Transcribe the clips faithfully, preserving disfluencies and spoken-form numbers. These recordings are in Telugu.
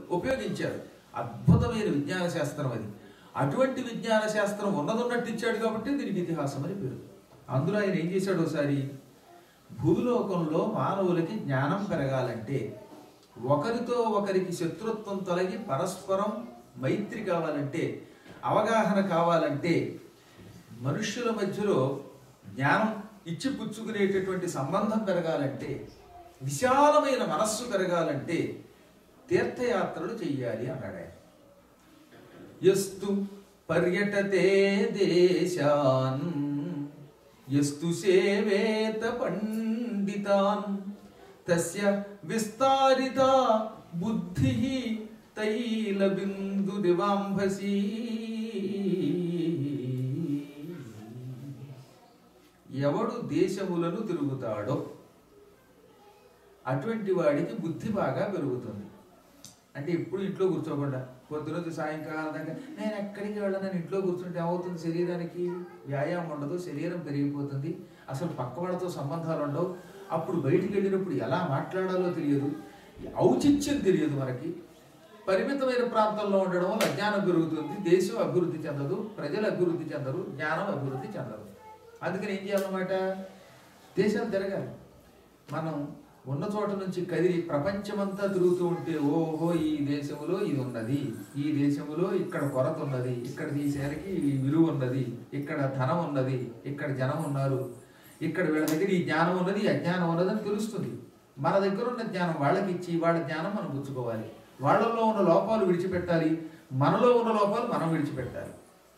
ఉపయోగించారు. అద్భుతమైన విజ్ఞాన శాస్త్రం అది. అటువంటి విజ్ఞాన శాస్త్రం ఉన్నదన్నట్టు ఇచ్చాడు కాబట్టి దీనికి ఇతిహాసం అని పేరు. అందులో ఆయన ఏం చేశాడు, ఒకసారి భూలోకంలో మానవులకి జ్ఞానం పెరగాలంటే, ఒకరితో ఒకరికి శత్రుత్వం తొలగి పరస్పరం మైత్రి కావాలంటే, అవగాహన కావాలంటే, మనుష్యుల మధ్యలో జ్ఞానం ఇచ్చి పుచ్చుకునేటటువంటి సంబంధం పెరగాలంటే, విశాలమైన మనస్సు పెరగాలంటే తీర్థయాత్రలు చెయ్యాలి అన్నాడు ఆయన. యస్తు పర్యటతే దేశాన్ యస్తు సేవేత పండితాన్ తస్య విస్తారిత బుద్ధి తైల బిందు దివాంభసి. ఎవడు దేశములను తిరుగుతాడో అటువంటి వాడికి బుద్ధి బాగా పెరుగుతుంది. అంటే ఎప్పుడు ఇంట్లో కూర్చోకుండా పొద్దునొచ్చి సాయంకాలం దాకా నేను ఎక్కడికి వెళ్ళను, ఇంట్లో కూర్చుంటే ఏమవుతుంది, శరీరానికి వ్యాయామం ఉండదు, శరీరం పెరిగిపోతుంది, అసలు పక్క వాళ్ళతో సంబంధాలు ఉండవు. అప్పుడు బయటికి వెళ్ళినప్పుడు ఎలా మాట్లాడాలో తెలియదు, ఔచిత్యం తెలియదు మనకి. పరిమితమైన ప్రాంతంలో ఉండడం వల్ల అజ్ఞానం పెరుగుతుంది, దేశం అభివృద్ధి చెందదు, ప్రజలు అభివృద్ధి చెందరు, జ్ఞానం అభివృద్ధి చెందరు. అందుకని ఏం చేయాలన్నమాట, దేశాలు తిరగాలి. మనం ఉన్న చోట నుంచి కదిలి ప్రపంచమంతా తిరుగుతూ ఉంటే ఓహో ఈ దేశంలో ఇది ఉన్నది, ఈ దేశంలో ఇక్కడ కొరత ఉన్నది, ఇక్కడ తీసేసరికి ఈ విలువ ఉన్నది, ఇక్కడ ధనం ఉన్నది, ఇక్కడ జనం ఉన్నారు, ఇక్కడ వీళ్ళ దగ్గర ఈ జ్ఞానం ఉన్నది, ఈ అజ్ఞానం ఉన్నది అని తెలుస్తుంది. మన దగ్గర ఉన్న జ్ఞానం వాళ్ళకి ఇచ్చి వాళ్ళ జ్ఞానం మనం పుచ్చుకోవాలి. వాళ్ళల్లో ఉన్న లోపాలు విడిచిపెట్టాలి, మనలో ఉన్న లోపాలు మనం విడిచిపెట్టాలి.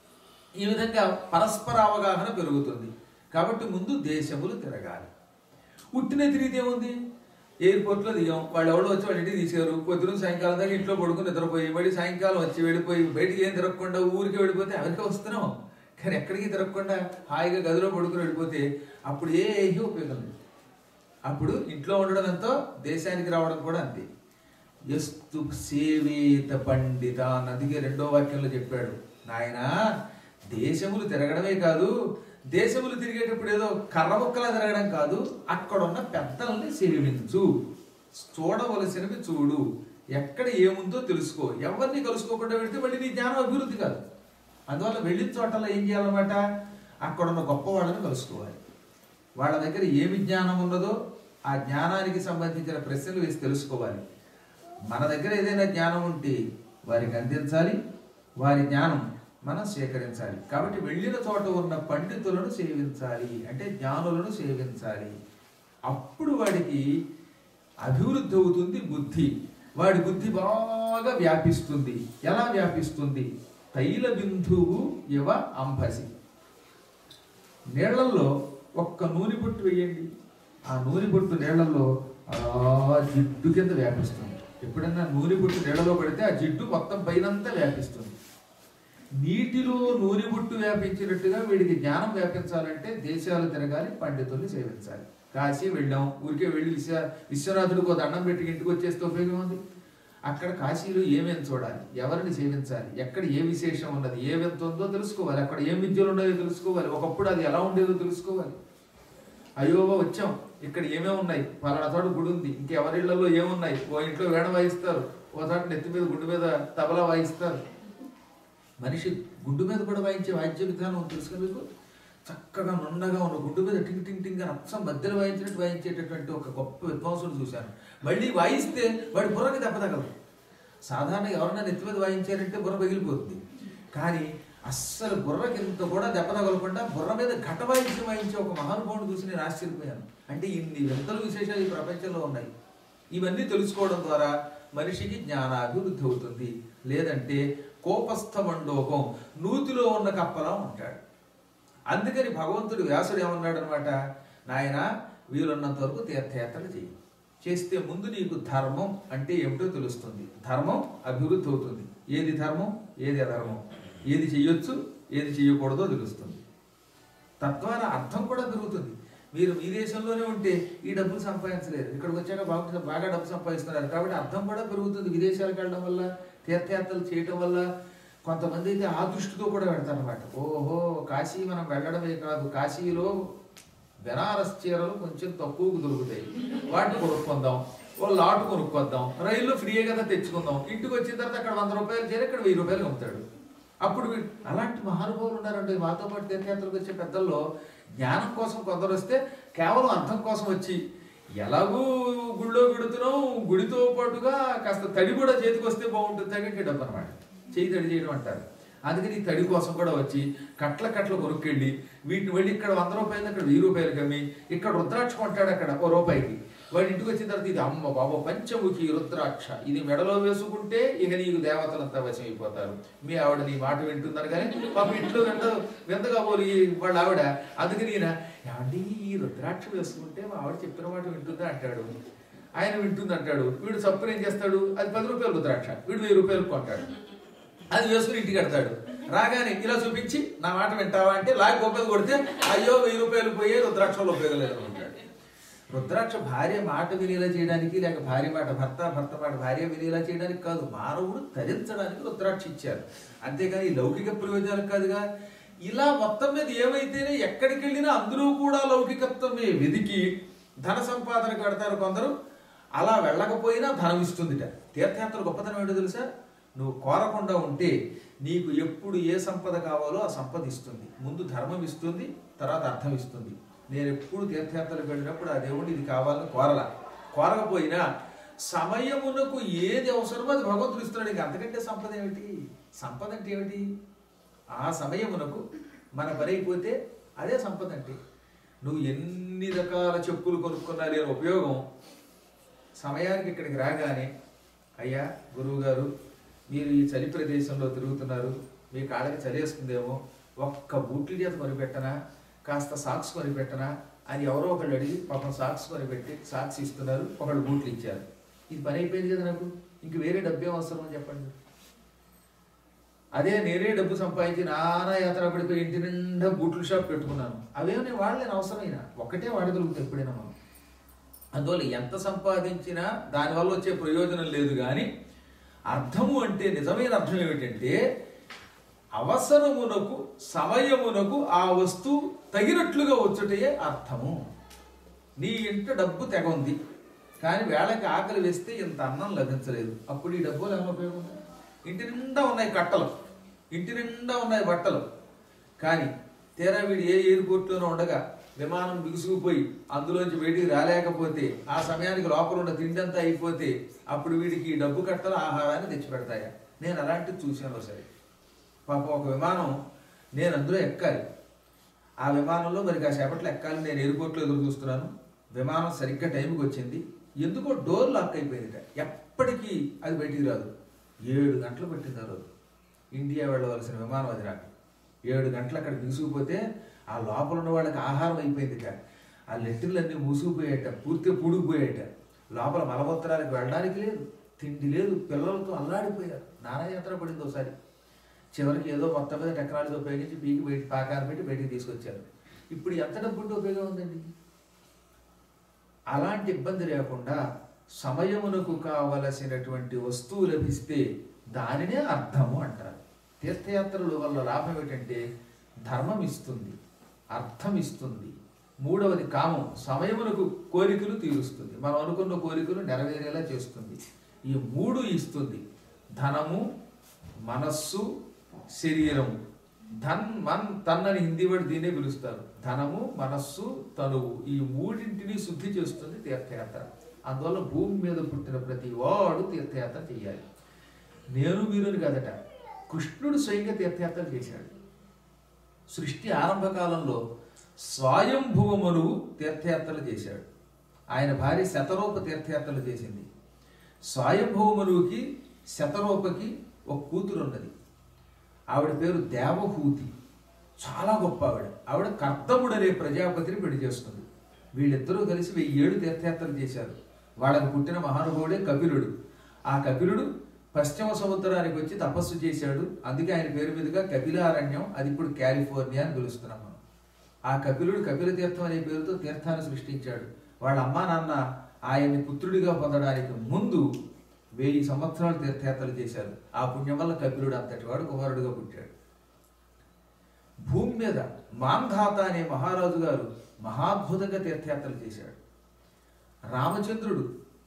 ఈ విధంగా పరస్పర అవగాహన పెరుగుతుంది. కాబట్టి ముందు దేశములు తిరగాలి. ఉట్టిన తిరిగితే ఏముంది, ఎయిర్పోర్ట్లో దిగాం, వాళ్ళు ఎవడో వచ్చి వాళ్ళ ఇంటికి తీసారు, పొద్దున సాయంకాలం దాకా ఇంట్లో పడుకుని నిద్రపోయి మళ్ళీ సాయంకాలం వచ్చి వెళ్ళిపోయి బయటికి ఏం తిరగకుండా ఊరికి వెళ్ళిపోతే అమెరికా వస్తున్నాం. కానీ ఎక్కడికి తిరగకుండా హాయిగా గదిలో పడుకుని వెళ్ళిపోతే అప్పుడు ఏ ఉపయోగం లేదు. అప్పుడు ఇంట్లో ఉండడం ఎంతో దేశానికి రావడం కూడా అంతే. యస్తు సేవేత పండిత అందుకే రెండో వాక్యంలో చెప్పాడు, నాయన దేశములు తిరగడమే కాదు, దేశములు తిరిగేటప్పుడు ఏదో కర్ర ముక్కలా తిరగడం కాదు, అక్కడున్న పెద్దల్ని సేవించు, చూడవలసినవి చూడు, ఎక్కడ ఏముందో తెలుసుకో. ఎవరిని కలుసుకోకుండా వెళితే మళ్ళీ నీ జ్ఞానం అభివృద్ధి కాదు. అందువల్ల వెళ్ళిన చోటలో ఏం చేయాలన్నమాట, అక్కడున్న గొప్ప వాళ్ళని కలుసుకోవాలి. వాళ్ళ దగ్గర ఏమి జ్ఞానం ఉన్నదో ఆ జ్ఞానానికి సంబంధించిన ప్రశ్నలు వేసి తెలుసుకోవాలి. మన దగ్గర ఏదైనా జ్ఞానం ఉంటే వారికి అందించాలి, వారి జ్ఞానం మనం స్వీకరించాలి. కాబట్టి వెళ్ళిన చోట ఉన్న పండితులను సేవించాలి, అంటే జ్ఞానులను సేవించాలి. అప్పుడు వాడికి అభివృద్ధి అవుతుంది బుద్ధి. వాడి బుద్ధి బాగా వ్యాపిస్తుంది. ఎలా వ్యాపిస్తుంది, తైల బిందువు ఇవ అంభసి. నీళ్లలో ఒక్క నూనె బొట్టు వేయండి, ఆ నూనె బొట్టు నీళ్లలో ఆ జిడ్డు కింద వ్యాపిస్తుంది. ఎప్పుడైనా నూనె బొట్టు నీళ్లలో పడితే ఆ జిడ్డు మొత్తం పైనంతా వ్యాపిస్తుంది. నీటిలో నూనె బొట్టు వ్యాపించినట్టుగా వీడికి జ్ఞానం వ్యాపించాలంటే దేశాలు తిరగాలి, పండితుల్ని సేవించాలి. కాశీ వెళ్ళాం, ఊరికే వెళ్ళి విశ్వ విశ్వనాథుడికి ఒక దండం పెట్టి ఇంటికి వచ్చేస్తే ఉపయోగం ఉంది. అక్కడ కాశీలో ఏమేమి చూడాలి, ఎవరిని సేవించాలి, ఎక్కడ ఏ విశేషం ఉన్నది, ఏ వింత ఉందో తెలుసుకోవాలి, అక్కడ ఏం విద్యలు ఉన్నాయో తెలుసుకోవాలి, ఒకప్పుడు అది ఎలా ఉండేదో తెలుసుకోవాలి. అయ్యో వచ్చాం, ఇక్కడ ఏమేమి ఉన్నాయి, పలానా చోట గుడి ఉంది, ఇంకెవరిళ్లలో ఏమున్నాయి, ఓ ఇంట్లో వేణ వాయిస్తారు, ఓ చోట నెత్తి మీద గుండు మీద తబలా వాయిస్తారు. మనిషి గుండు మీద కూడా వాయించే వాయిద్య విధానం తెలుసుకుని మీకు, చక్కగా నున్నగా ఉన్న గుండు మీద టింగ్ టింగ్ టింగ్ అని అచ్చం మధ్యలో వాయించినట్టు వాయించేటటువంటి ఒక గొప్ప విద్వాంసుడు చూశాను. మళ్ళీ వాయిస్తే వాడి బుర్రకి దెబ్బ తగలదు. సాధారణంగా ఎవరైనా నెత్తి మీద వాయించారంటే బుర్ర పగిలిపోతుంది, కానీ అస్సలు బుర్రకి ఇంత కూడా దెబ్బ తగలకుండా బుర్ర మీద ఘట వాయించి వాయించే ఒక మహానుభావుడు చూసి నేను ఆశ్చర్యపోయాను. అంటే ఇన్ని వింతలు విశేషాలు ఈ ప్రపంచంలో ఉన్నాయి. ఇవన్నీ తెలుసుకోవడం ద్వారా మనిషికి జ్ఞానాభివృద్ధి అవుతుంది. లేదంటే కోపస్థ మండోకం, నూతిలో ఉన్న కప్పలా ఉంటాడు. అందుకని భగవంతుడు వ్యాసుడు ఏమన్నాడు అనమాట, నాయన వీలున్నంత వరకు తీర్థయాత్రలు చేయి, చేస్తే ముందు నీకు ధర్మం అంటే ఏమిటో తెలుస్తుంది, ధర్మం అభివృద్ధి అవుతుంది. ఏది ధర్మం ఏది అధర్మం, ఏది చెయ్యొచ్చు ఏది చెయ్యకూడదో తెలుస్తుంది. తద్వారా అర్థం కూడా పెరుగుతుంది. మీరు మీ దేశంలోనే ఉంటే ఈ డబ్బులు సంపాదించలేరు, ఇక్కడికి వచ్చాక బాగా బాగా డబ్బు సంపాదిస్తున్నారు. కాబట్టి అర్థం కూడా పెరుగుతుంది. విదేశాలకు వెళ్ళడం వల్ల, తీర్థయాత్రలు చేయటం వల్ల కొంతమంది అయితే ఆ దృష్టితో కూడా పెడతారనమాట. ఓహో కాశీ మనం వెళ్ళడమే కాదు, కాశీలో బెనారస్ చీరలు కొంచెం తక్కువకు దొరుకుతాయి, వాటిని కొనుక్కుందాం, ఓ లాట్ కొనుక్కొద్దాం, రైల్లో ఫ్రీయే కదా తెచ్చుకుందాం, ఇంటికి వచ్చిన తర్వాత అక్కడ వంద రూపాయలు చేరి ఇక్కడ వెయ్యి రూపాయలు అమ్ముతాడు. అప్పుడు అలాంటి మహానుభావులు ఉన్నారండి. మాతో పాటు తీర్థయాత్రకు వచ్చే పెద్దల్లో జ్ఞానం కోసం కొందరు వస్తే కేవలం అర్థం కోసం వచ్చి, ఎలాగూ గుళ్ళో పెడుతున్నాం, గుడితో పాటుగా కాస్త తడి కూడా చేతికి వస్తే బాగుంటుంది తగ్గట్టే డబ్బు అనమాట, చేయి తడి చేయడం అంటారు. అందుకని ఈ తడి కోసం కూడా వచ్చి కట్ల కట్ల కొనుక్కెళ్ళి వీటిని వెళ్ళి ఇక్కడ వంద రూపాయలు అక్కడ వెయ్యి రూపాయలు కమ్మి ఇక్కడ రుద్రాక్ష కొంటాడు అక్కడ ఓ రూపాయికి. వాడి ఇంటికి వచ్చిన తర్వాత ఇది అమ్మ బాబా పంచముఖి రుద్రాక్ష, ఇది మెడలో వేసుకుంటే ఇక నీకు దేవతలంతా వశం అయిపోతారు, మీ ఆవిడ నీ మాట వింటున్నారు. కానీ పాప ఇంట్లో వింద విందగా పోలి వాళ్ళ ఆవిడ, అందుకని ఈయన ఏమండి ఈ రుద్రాక్ష వేసుకుంటే మా ఆవిడ చెప్పిన మాట వింటుందా అంటాడు. ఆయన వింటుంది అంటాడు. వీడు చప్పున ఏం చేస్తాడు, అది పది రూపాయలు రుద్రాక్ష, వీడు వెయ్యి రూపాయలు కొంటాడు, అది వేసుకుని ఇంటికి కడతాడు. రాగానే ఇలా చూపించి నా మాట వింటావా అంటే లాగి గొప్పది కొడితే అయ్యో వెయ్యి రూపాయలు పోయే రుద్రాక్షలో ఉపయోగం లేదు అనుకుంటాడు. రుద్రాక్ష భార్య మాట వినేలా చేయడానికి, లేక భార్య మాట భర్త భర్త మాట భార్య వినేలా చేయడానికి కాదు, మానవుడు తరించడానికి రుద్రాక్ష ఇచ్చారు, అంతేగాని లౌకిక ప్రయోజనాలకు కాదుగా. ఇలా మొత్తం మీద ఏమైతేనే ఎక్కడికి వెళ్ళినా అందులో కూడా లౌకికత్వమే వెదికి ధన సంపాదన కడతారు కొందరు. అలా వెళ్ళకపోయినా ధనం ఇస్తుందిట. తీర్థయాత్ర గొప్పతనం ఏంటో తెలుసా, నువ్వు కోరకుండా ఉంటే నీకు ఎప్పుడు ఏ సంపద కావాలో ఆ సంపద ఇస్తుంది. ముందు ధర్మం ఇస్తుంది, తర్వాత అర్థం ఇస్తుంది. నేను ఎప్పుడు తీర్థయాత్రలకు వెళ్ళినప్పుడు ఆ దేవుడు ఇది కావాలని కోరలా. కోరకపోయినా సమయమునకు ఏది అవసరమో అది భగవంతుడు ఇస్తున్నాడు. ఇంక అంతకంటే సంపద ఏమిటి? సంపద అంటే ఏమిటి? ఆ సమయమునకు మన పని అయిపోతే అదే సంపద అంటే. నువ్వు ఎన్ని రకాల చెప్పులు కొనుక్కున్నా లేని ఉపయోగం సమయానికి ఇక్కడికి రాగానే, అయ్యా గురువు గారు మీరు ఈ చలి ప్రదేశంలో తిరుగుతున్నారు, మీ కాళ్ళకి చలేస్తుందేమో, ఒక్క బూట్ల చేత కొనిపెట్టనా, కాస్త సాక్స్ కొనిపెట్టనా అని ఎవరో ఒకళ్ళు అడిగి పాపం సాక్స్ కొనిపెట్టి సాక్స్ ఇస్తున్నారు, ఒకళ్ళు బూట్లు ఇచ్చారు. ఇది పని అయిపోయింది కదా నాకు, ఇంక వేరే డబ్బు ఏం అవసరం అని చెప్పండి. అదే నేనే డబ్బు సంపాదించి నానా యాత్ర పడిపోయి ఇంటి నిండా బూట్ల షాప్ పెట్టుకున్నాను, అవేమో నేను వాడలేను, అవసరమైన ఒక్కటే వాడగలుగుతాను ఎప్పుడైనా మనం. అందువల్ల ఎంత సంపాదించినా దానివల్ల వచ్చే ప్రయోజనం లేదు. కానీ అర్థము అంటే నిజమైన అర్థం ఏమిటంటే అవసరమునకు సమయమునకు ఆ వస్తువు తగినట్లుగా వచ్చుటే అర్థము. నీ ఇంట డబ్బు తెగ ఉంది కానీ వేళకి ఆకలి వేస్తే ఇంత అన్నం లభించలేదు, అప్పుడు ఈ డబ్బులు ఏమైనా ఉపయోగం? ఇంటి నిండా ఉన్నాయి కట్టలు, ఇంటి నిండా ఉన్నాయి బట్టలు, కానీ తీరా వీడు ఏ ఎయిర్పోర్ట్లోనూ ఉండగా విమానం బిగుసుకుపోయి అందులోంచి బయటికి రాలేకపోతే ఆ సమయానికి లోపల ఉన్న తిండి అంతా అయిపోతే అప్పుడు వీడికి డబ్బు కట్టలు ఆహారాన్ని తెచ్చిపెడతాయా? నేను అలాంటివి చూశాను. సరే పాపం ఒక విమానం నేను అందులో ఎక్కాలి, ఆ విమానంలో మరి కాసేపట్లో ఎక్కాలి, నేను ఎయిర్పోర్ట్లో ఎదురు చూస్తున్నాను. విమానం సరిగ్గా టైంకి వచ్చింది, ఎందుకో డోర్ లాక్ అయిపోయింది, ఎప్పటికీ అది బయటికి రాదు. ఏడు గంటలు పట్టింది ఆ రోజు ఇండియా వెళ్ళవలసిన విమానం, అది రాక ఏడు గంటలు అక్కడ బిగుసుకుపోతే ఆ లోపల ఉన్న వాళ్ళకి ఆహారం అయిపోయిందిట, ఆ లెట్టర్లన్నీ మూసుకుపోయాట, పూర్తిగా పూడుకుపోయాట, లోపల మలమూత్రాలకు వెళ్ళడానికి లేదు, తిండి లేదు, పిల్లలతో అల్లాడిపోయారు. నానాయాత్ర పడింది ఒకసారి. చివరికి ఏదో మొత్తం మీద టెక్నాలజీ ఉపయోగించి పీకి బయట పాకాన్ని పెట్టి బయటికి తీసుకొచ్చారు. ఇప్పుడు ఎంత డబ్బు ఉంటే ఉపయోగం ఉందండి? అలాంటి ఇబ్బంది లేకుండా సమయమునకు కావలసినటువంటి వస్తువు లభిస్తే దానినే అర్థము అంటారు. తీర్థయాత్రల వల్ల లాభం ఏంటంటే ధర్మం ఇస్తుంది, అర్థం ఇస్తుంది, మూడవది కామం, సమయమునకు కోరికలు తీరుస్తుంది, మనం అనుకున్న కోరికలు నెరవేరేలా చేస్తుంది. ఈ మూడు ఇస్తుంది, ధనము, మనస్సు, శరీరము. ధన్ మన్ తన్ అని హిందీ వాడు దీనే పిలుస్తారు. ధనము, మనస్సు, తనువు, ఈ మూడింటిని శుద్ధి చేస్తుంది తీర్థయాత్ర. అందువల్ల భూమి మీద పుట్టిన ప్రతి వాడు తీర్థయాత్ర చేయాలి. నేను మీరుని కదట, కృష్ణుడు స్వయంగా తీర్థయాత్ర చేశాడు. సృష్టి ఆరంభ కాలంలో స్వయంభువమనువు తీర్థయాత్రలు చేశాడు. ఆయన భార్య శతరూప తీర్థయాత్రలు చేసింది. స్వయంభువమనువుకి శతరూపకి ఒక కూతురు ఉన్నది, ఆవిడ పేరు దేవహూతి. చాలా గొప్ప ఆవిడ. ఆవిడ కర్దముడు అనే ప్రజాపతిని పెళ్లి చేసుకుంది. వీళ్ళిద్దరూ కలిసి వెయ్యి ఏడు తీర్థయాత్రలు చేశారు. వాళ్ళకు పుట్టిన మహానుభావుడే కపిలుడు. ఆ కపిలుడు పశ్చిమ సముద్రానికి వచ్చి తపస్సు చేశాడు, అందుకే ఆయన పేరు మీదుగా కపిలారణ్యం, అది ఇప్పుడు కాలిఫోర్నియా అని పిలుస్తున్నాం మనం. ఆ కపిలుడు కపిల తీర్థం అనే పేరుతో తీర్థాన్ని సృష్టించాడు. వాళ్ళ అమ్మా నాన్న ఆయన్ని పుత్రుడిగా పొందడానికి ముందు వెయ్యి సంవత్సరాలు తీర్థయాత్రలు చేశారు. ఆ పుణ్యం వల్ల కపిలుడు అంతటి వాడు కుమారుడుగా పుట్టాడు. భూమి మీద మాంధాత అనే మహారాజు గారు మహాద్భుతంగా తీర్థయాత్రలు చేశాడు. రామచంద్రుడు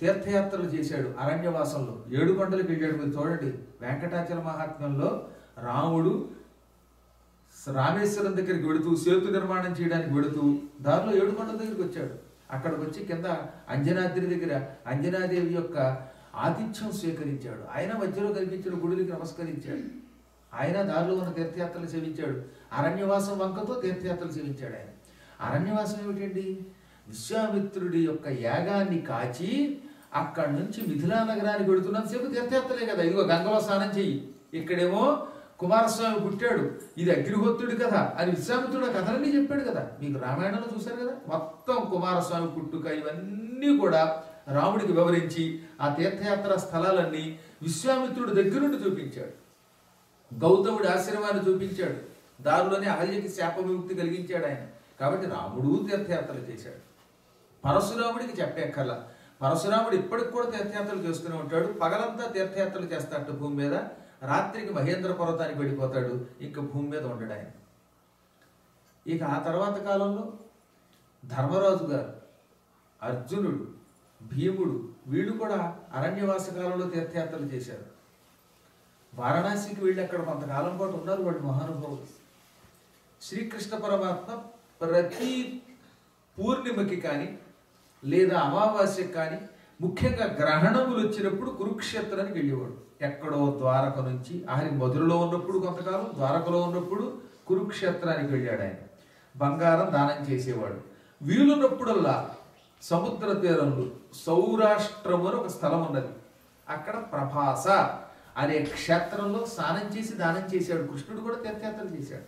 తీర్థయాత్రలు చేశాడు అరణ్యవాసంలో. ఏడు కొండలకు వెళ్ళాడు. మీరు చూడండి వెంకటాచల మహాత్మ్యంలో రాముడు రామేశ్వరం దగ్గరికి వెడుతూ సేతు నిర్మాణం చేయడానికి వెడుతూ దారిలో ఏడు కొండల దగ్గరికి వచ్చాడు. అక్కడికి వచ్చి కింద అంజనాద్రి దగ్గర అంజనాదేవి యొక్క ఆతిథ్యం స్వీకరించాడు. ఆయన మధ్యలో కనిపించిన గుడికి నమస్కరించాడు. ఆయన దారిలో ఉన్న తీర్థయాత్రలు సేవించాడు. అరణ్యవాసం వంకతో తీర్థయాత్రలు సేవించాడు. ఆయన అరణ్యవాసం ఏమిటండి? విశ్వామిత్రుడి యొక్క యాగాన్ని కాచి అక్కడి నుంచి మిథిలా నగరానికి వెడుతున్నంతసేపు తీర్థయాత్రలే కదా. ఇదిగో గంగలో స్నానం చెయ్యి, ఇక్కడేమో కుమారస్వామి పుట్టాడు, ఇది అగ్నిహోత్రుడి కథ అని విశ్వామిత్రుడు ఆ కథలన్నీ చెప్పాడు కదా. మీకు రామాయణంలో చూశారు కదా. మొత్తం కుమారస్వామి పుట్టుక ఇవన్నీ కూడా రాముడికి వివరించి ఆ తీర్థయాత్ర స్థలాలన్నీ విశ్వామిత్రుడి దగ్గర నుండి చూపించాడు. గౌతముడి ఆశ్రమాన్ని చూపించాడు. దారిలోనే అహల్యకి శాప విముక్తి కలిగించాడు ఆయన. కాబట్టి రాముడు తీర్థయాత్రలు చేశాడు. పరశురాముడికి చెప్పేక్కర్లా. పరశురాముడు ఇప్పటికి కూడా తీర్థయాత్రలు చేస్తూనే ఉంటాడు. పగలంతా తీర్థయాత్రలు చేస్తాడు భూమి మీద, రాత్రికి మహేంద్ర పర్వతానికి వెళ్ళిపోతాడు. ఇంకా భూమి మీద ఉండడు ఆయన. ఇక ఆ తర్వాత కాలంలో ధర్మరాజు గారు, అర్జునుడు, భీముడు వీళ్ళు కూడా అరణ్యవాస కాలంలో తీర్థయాత్రలు చేశారు. వారణాసికి వెళ్ళి అక్కడ కొంతకాలం పాటు ఉన్నారు వాళ్ళు మహానుభావులు. శ్రీకృష్ణ పరమాత్మ ప్రతి పూర్ణిమకి కానీ లేదా అమావాస్యకి కానీ ముఖ్యంగా గ్రహణములు వచ్చినప్పుడు కురుక్షేత్రానికి వెళ్ళేవాడు. ఎక్కడో ద్వారక నుంచి ఆయన మధురలో ఉన్నప్పుడు కొంతకాలం, ద్వారకలో ఉన్నప్పుడు కురుక్షేత్రానికి వెళ్ళాడు. ఆయన బంగారం దానం చేసేవాడు. వీలున్నప్పుడల్లా సముద్ర తీరంలో సౌరాష్ట్రము అని ఒక స్థలం ఉన్నది. అక్కడ ప్రభాస అనే క్షేత్రంలో స్నానం చేసి దానం చేశాడు. కృష్ణుడు కూడా తీర్థయాత్రలు చేశాడు.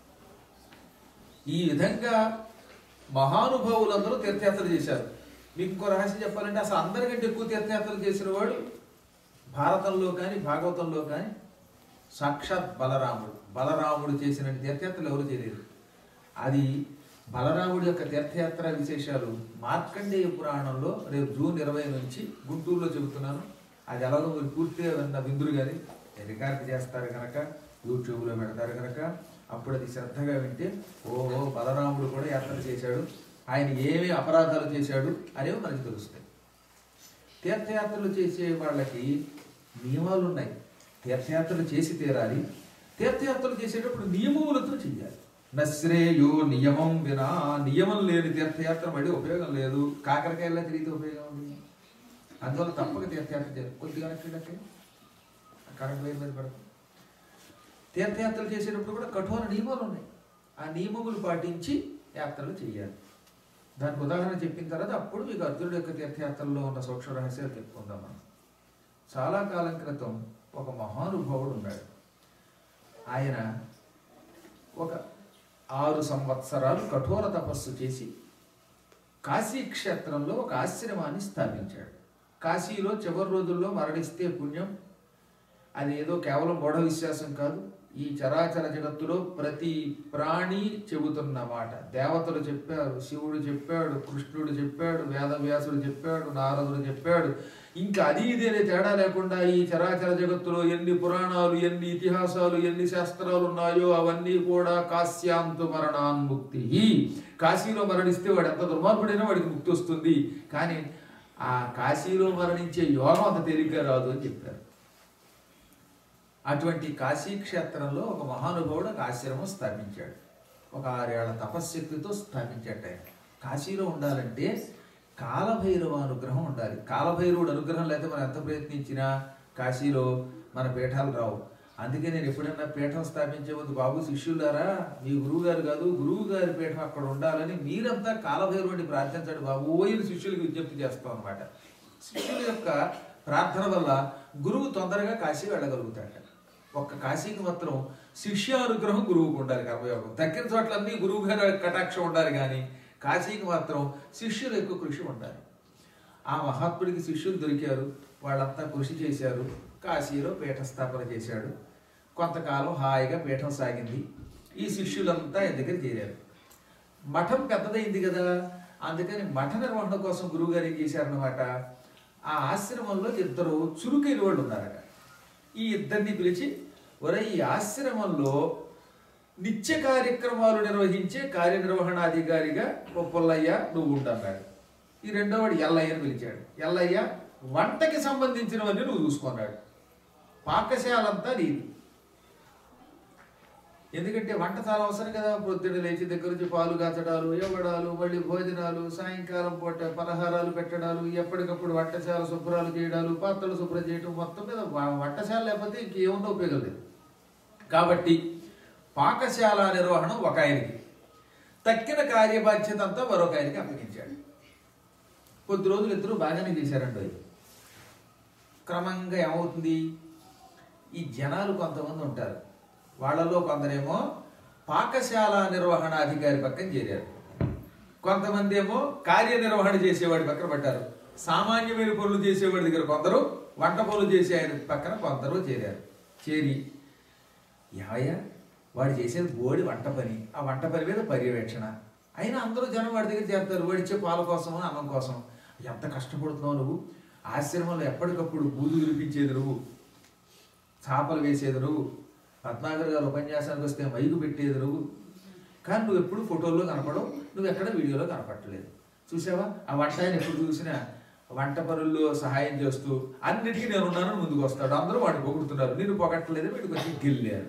ఈ విధంగా మహానుభావులందరూ తీర్థయాత్రలు చేశారు. మీకు ఇంకో రహస్యం చెప్పాలంటే అసలు అందరికంటే ఎక్కువ తీర్థయాత్రలు చేసిన వాడు భారతంలో కానీ భాగవతంలో కానీ సాక్షాత్ బలరాముడు. బలరాముడు చేసిన తీర్థయాత్రలు ఎవరు చేయలేదు. అది బలరాముడి యొక్క తీర్థయాత్ర విశేషాలు మార్కండేయ పురాణంలో రేపు జూన్ ఇరవై నుంచి గుంటూరులో చెబుతున్నాను. అది ఎలాగో మీరు పూర్తిగా విన్న విందులు కానీ రికార్డు చేస్తారు కనుక, యూట్యూబ్లో పెడతారు కనుక అప్పుడు అది శ్రద్ధగా వింటే ఓహో బలరాముడు కూడా యాత్ర చేశాడు, ఆయన ఏమి అపరాధాలు చేశాడు అనేవి మనకి తెలుస్తాయి. తీర్థయాత్రలు చేసే వాళ్ళకి నియమాలు ఉన్నాయి. తీర్థయాత్రలు చేసి తీరాలి. తీర్థయాత్రలు చేసేటప్పుడు నియమములతో చెయ్యాలి. నశ్రేయో నియమం వినా, నియమం లేని తీర్థయాత్ర మళ్ళీ ఉపయోగం లేదు. కాకరకాయలా తిరిగితే ఉపయోగం ఉంది. అందువల్ల తప్పక తీర్థయాత్ర చేయాలి. కొద్దిగా కరెంట్ వైర్ మీద పడుతుంది. తీర్థయాత్రలు చేసేటప్పుడు కూడా కఠోర నియమాలు ఉన్నాయి. ఆ నియమములు పాటించి యాత్రలు చేయాలి. దానికి ఉదాహరణ చెప్పిన తర్వాత అప్పుడు మీకు అర్జునుడి యొక్క తీర్థయాత్రల్లో ఉన్న సూక్ష్మ రహస్యాలు చెప్పుకుందాం మనం. చాలా కాలం క్రితం ఒక మహానుభావుడు ఉన్నాడు. ఆయన ఒక ఆరు సంవత్సరాలు కఠోర తపస్సు చేసి కాశీ క్షేత్రంలో ఒక ఆశ్రమాన్ని స్థాపించాడు. కాశీలో చివరి రోజుల్లో మరణిస్తే పుణ్యం. అది ఏదో కేవలం మూఢ విశ్వాసం కాదు. ఈ చరాచర జగత్తులో ప్రతి ప్రాణి చెబుతున్న మాట. దేవతలు చెప్పారు, శివుడు చెప్పాడు, కృష్ణుడు చెప్పాడు, వేదవ్యాసుడు చెప్పాడు, నారదుడు చెప్పాడు. ఇంకా అది ఇదే తేడా లేకుండా ఈ చరాచర జగత్తులో ఎన్ని పురాణాలు, ఎన్ని ఇతిహాసాలు, ఎన్ని శాస్త్రాలు ఉన్నాయో అవన్నీ కూడా కాశ్యాంతు మరణాన్ముక్తి. కాశీలో మరణిస్తే వాడు ఎంత దుర్మార్గుడైనా వాడికి ముక్తి వస్తుంది. కానీ ఆ కాశీలో మరణించే యోగం అంత తేలిగ్గా రాదు అని చెప్పారు. అటువంటి కాశీ క్షేత్రంలో ఒక మహానుభావుడు ఒక ఆశ్రమం స్థాపించాడు. ఒక ఆరేళ్ల తపశ్శక్తితో స్థాపించాడు. ఆయన కాశీలో ఉండాలంటే కాలభైరవ అనుగ్రహం ఉండాలి. కాలభైరవుడు అనుగ్రహం లేకపోతే మనం ఎంత ప్రయత్నించినా కాశీలో మన పీఠాలు రావు. అందుకే నేను ఎప్పుడైనా పీఠం స్థాపించే ముందు, బాబు శిష్యులారా, మీ గురువు గారు కాదు, గురువు గారి పీఠం అక్కడ ఉండాలని మీరంతా కాలభైరవుడిని ప్రార్థించండి బాబు ఓయిన శిష్యులకి విజ్ఞప్తి చేస్తాం అనమాట. శిష్యుల యొక్క ప్రార్థన వల్ల గురువు తొందరగా కాశీ వెళ్ళగలుగుతాడు. ఒక్క కాశీకి మాత్రం శిష్యానుగ్రహం గురువుకు ఉండాలి. కర్మయోగం తక్కిన చోట్లన్నీ గురువు గారి కటాక్షం ఉండాలి, కానీ కాశీకి మాత్రం శిష్యులు ఎక్కువ కృషి ఉండాలి. ఆ మహాత్ముడికి శిష్యులు దొరికారు. వాళ్ళంతా కృషి చేశారు. కాశీలో పీఠ స్థాపన చేశాడు. కొంతకాలం హాయిగా పీఠం సాగింది. ఈ శిష్యులంతా ఈ దగ్గర చేరారు. మఠం పెద్దదైంది కదా, అందుకని మఠ నిర్వహణ కోసం గురువుగారు ఏం చేశారనమాట, ఆ ఆశ్రమంలో ఇద్దరు చురుకైన వాళ్ళు ఉన్నారట. ఈ ఇద్దరిని పిలిచి, ఒరే ఈ ఆశ్రమంలో నిత్య కార్యక్రమాలు నిర్వహించే కార్యనిర్వహణాధికారిగా ఓ పుల్లయ్య నువ్వు ఉంటాడు. ఈ రెండో వాడు ఎల్లయ్య అని పిలిచాడు. ఎల్లయ్య వంటకి సంబంధించినవన్నీ నువ్వు చూసుకున్నాడు. పాకశాలంతా నీది. ఎందుకంటే వంట చాలా అవసరం కదా. పొద్దున్న లేచి దగ్గర నుంచి పాలు కాచడాలు, ఇవ్వడాలు, మళ్ళీ భోజనాలు, సాయంకాలం పూట పలహారాలు పెట్టడాలు, ఎప్పటికప్పుడు వంటశాల శుభ్రాలు చేయడాలు, పాత్రలు శుభ్రం చేయడం, మొత్తం మీద వంటశాల లేకపోతే ఇంకేమున్నా ఉపయోగం లేదు. కాబట్టి పాకశాల నిర్వహణం ఒక ఆయనకి, తక్కిన కార్యబాధ్యత అంతా మరొక ఆయనకి అప్పగించాడు. కొద్ది రోజులు ఇద్దరు బాగానే చేశారండి. క్రమంగా ఏమవుతుంది, ఈ జనాలు కొంతమంది ఉంటారు, వాళ్ళలో కొందరేమో పాకశాల నిర్వహణాధికారి పక్కన చేరారు, కొంతమంది ఏమో కార్యనిర్వహణ చేసేవాడి పక్కన పడ్డారు. సామాన్యమైన పనులు చేసేవాడి దగ్గర కొందరు, వంట పనులు చేసే ఆయన పక్కన కొందరు చేరారు. చేరి ఏమయ్యా వాడు చేసేది బోడి వంట పని, ఆ వంట పని మీద పర్యవేక్షణ. అయినా అందరూ జనం వాడి దగ్గర చేస్తారు, వాడిచ్చే పాల కోసం, అన్నం కోసం. ఎంత కష్టపడుతున్నావు నువ్వు, ఆశ్రమంలో ఎప్పటికప్పుడు బూదు వినిపించేది నువ్వు, చాపలు వేసేది నువ్వు, పద్మాగర్ గారు ఉపన్యాసానికి వస్తే మైకు పెట్టేది నువ్వు, కానీ నువ్వు ఎప్పుడు ఫోటోల్లో కనపడవు, నువ్వు ఎక్కడ వీడియోలో కనపడలేదు. చూసావా ఆ వంట ఆయన ఎప్పుడు చూసినా వంట పనుల్లో సహాయం చేస్తూ అన్నిటికీ నేనున్నాను ముందుకు వస్తాడు. అందరూ వాడిని పొగుడుతున్నారు, నేను పొగట్టలేదు, వీడికి వచ్చి గిల్లారు.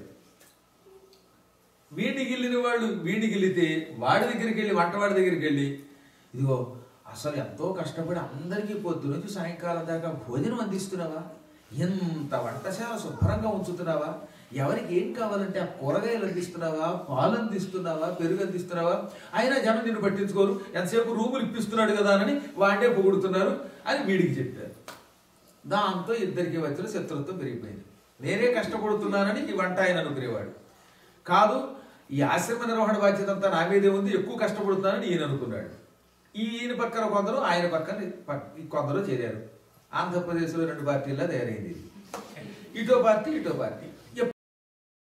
వీడిని గిల్లిన వాళ్ళు వీడిని గిల్లితే వాడి దగ్గరికి వెళ్ళి వంటవాడి దగ్గరికి వెళ్ళి, ఇదిగో అసలు ఎంతో కష్టపడి అందరికీ పొద్దు నుంచి సాయంకాలం దాకా భోజనం అందిస్తున్నావా, ఎంత వంటశాల శుభ్రంగా ఉంచుతున్నావా, ఎవరికి ఏం కావాలంటే ఆ కూరగాయలు అందిస్తున్నావా, పాలు అందిస్తున్నావా, పెరుగు అందిస్తున్నావా, అయినా జనం నిన్ను పట్టించుకోరు, ఎంతసేపు రూములు ఇప్పిస్తున్నాడు కదా అని వాడే పొగుడుతున్నారు అని వీడికి చెప్పారు. దాంతో ఇద్దరికి వచ్చిన శత్రుత్వం పెరిగిపోయింది. నేనే కష్టపడుతున్నానని ఈ వంట ఆయన అనుకునేవాడు కాదు, ఈ ఆశ్రమ నిర్వహణ బాధ్యత అంతా నా మీదే ఉంది, ఎక్కువ కష్టపడుతున్నానని ఈయన అనుకున్నాడు. ఈయన పక్కన కొందరు, ఆయన పక్కన కొందరు చేరారు. ఆంధ్రప్రదేశ్లో రెండు పార్టీలా తయారైంది, ఇటో పార్టీ ఇటో పార్టీ.